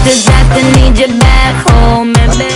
desastre, need you back home, baby.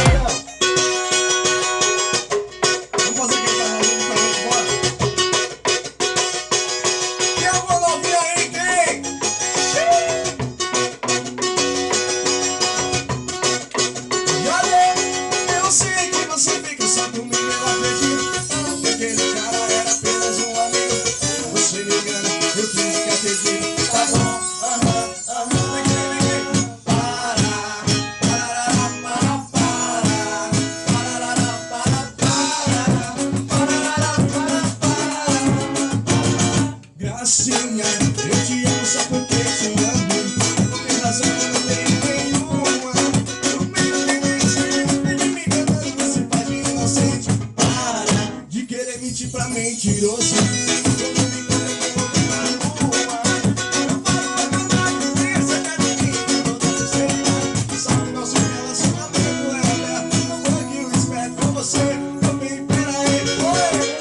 Gracinha, eu te amo só porque te amo. Não tem razão, não tem nenhuma. No meio de me cantando, você faz de inocente. Para de querer mentir pra mentiroso. Quando me canta na rua, eu falo a verdade, sem acertar de mim. Todas as vezes, só que nosso relacionamento é aberto. Não foi que eu espero com você. Também, peraí, foi.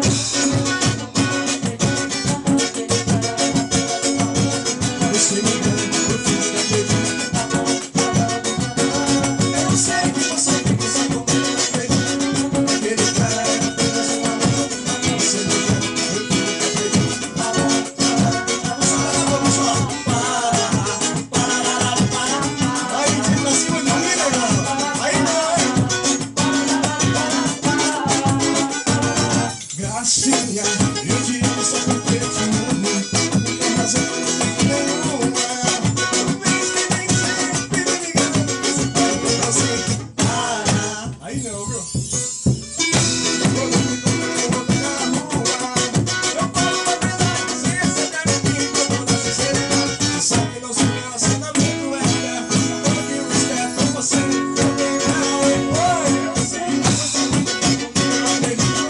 Gracinha, eu te amo só porque te amo. Não tem razão nenhuma. No mês que vem sempre me ligando, você vai botar sempre. Para, aí não, viu? Quando me coloco na rua, eu falo a verdade, sem acertar de mim. Com toda sinceridade, você sabe que nosso relacionamento é aberto. Tudo que eu espero com você, também não é igual. Eu sei que você sabe que eu acredito.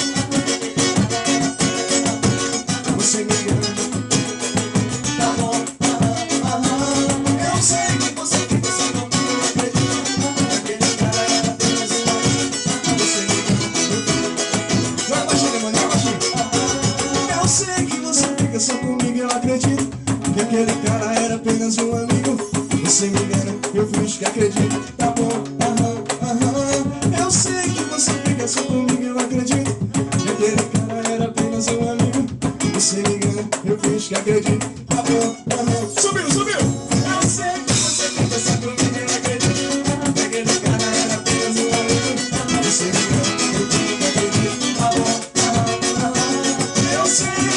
Você me ama, tá bom, eu sei que você fica só comigo, eu acredito. Aquele cara era apenas um amigo. Você me ama, joga baixinho, mano, joga baixinho. Eu sei que você fica só comigo, eu acredito. Que aquele cara era apenas um amigo. Você me engana, eu finjo que acredito. Tá bom, eu sei que você fica só comigo, eu acredito. Que aquele cara era apenas um amigo. Você me engana, eu finjo que acredito. Tá bom, subiu, subiu. Eu sei que você fica só comigo, eu acredito. Que aquele cara era apenas um amigo. Você me engana, eu finjo que acredito. Tá bom, eu sei.